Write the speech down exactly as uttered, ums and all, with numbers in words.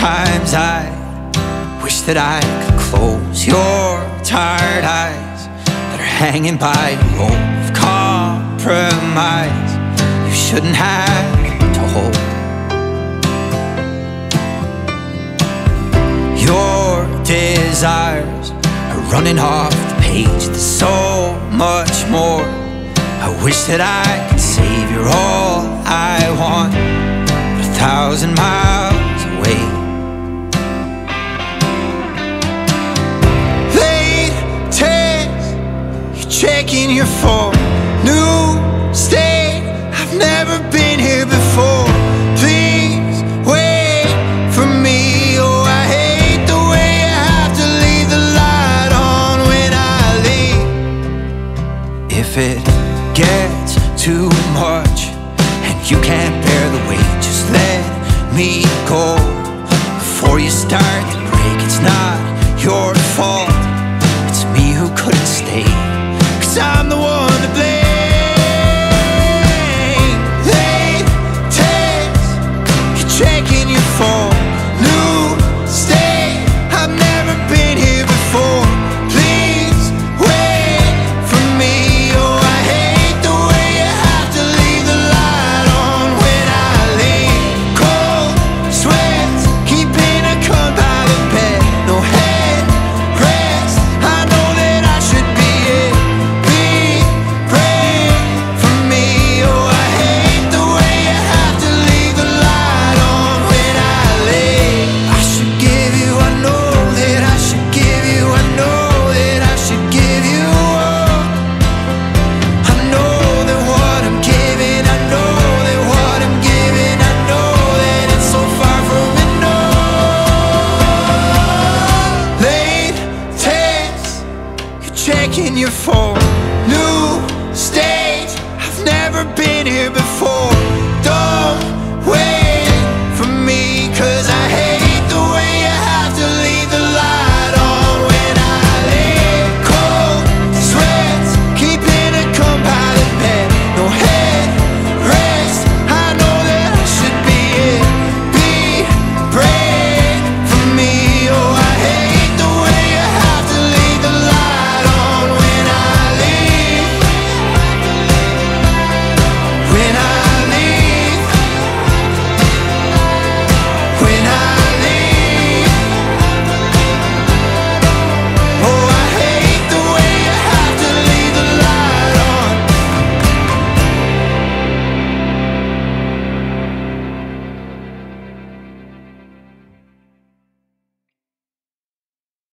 Sometimes I wish that I could close your tired eyes that are hanging by a rope of compromise you shouldn't have to hold. Your desires are running off the page. There's so much more. I wish that I could save you're all I want. But a thousand miles